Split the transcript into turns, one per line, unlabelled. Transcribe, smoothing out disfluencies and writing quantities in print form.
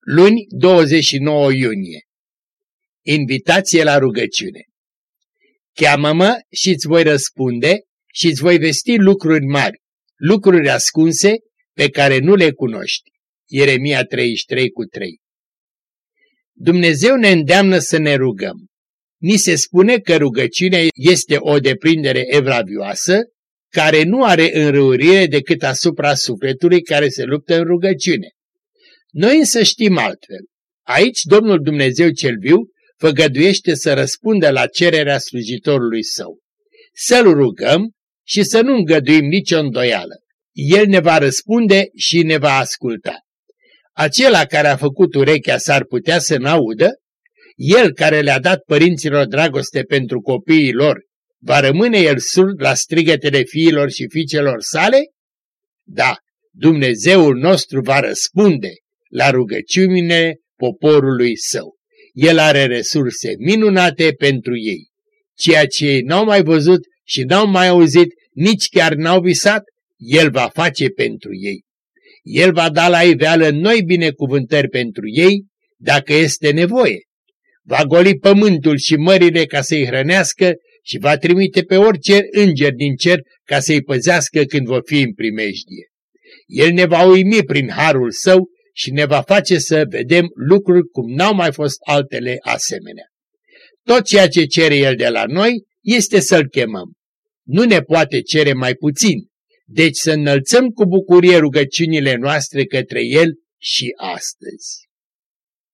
Luni, 29 iunie. Invitație la rugăciune. Cheamă-mă și îți voi răspunde și îți voi vesti lucruri mari, lucruri ascunse pe care nu le cunoști. Ieremia 33:3. Dumnezeu ne îndeamnă să ne rugăm. Ni se spune că rugăciunea este o deprindere evlavioasă care nu are înrăurire decât asupra sufletului care se luptă în rugăciune. Noi însă știm altfel. Aici Domnul Dumnezeu cel viu făgăduiește să răspundă la cererea slujitorului său. Să-L rugăm și să nu îngăduim nicio îndoială. El ne va răspunde și ne va asculta. Acela care a făcut urechea s-ar putea să n-audă? El care le-a dat părinților dragoste pentru copiii lor, va rămâne el surd la strigătele fiilor și fiicelor sale? Da, Dumnezeul nostru va răspunde la rugăciunile poporului său. El are resurse minunate pentru ei. Ceea ce ei n-au mai văzut și n-au mai auzit, nici chiar n-au visat, El va face pentru ei. El va da la iveală noi binecuvântări pentru ei, dacă este nevoie. Va goli pământul și mările ca să-i hrănească și va trimite pe orice înger din cer ca să-i păzească când vor fi în primejdie. El ne va uimi prin harul său și ne va face să vedem lucruri cum n-au mai fost altele asemenea. Tot ceea ce cere El de la noi este să-L chemăm. Nu ne poate cere mai puțin, deci să înălțăm cu bucurie rugăciunile noastre către El și astăzi.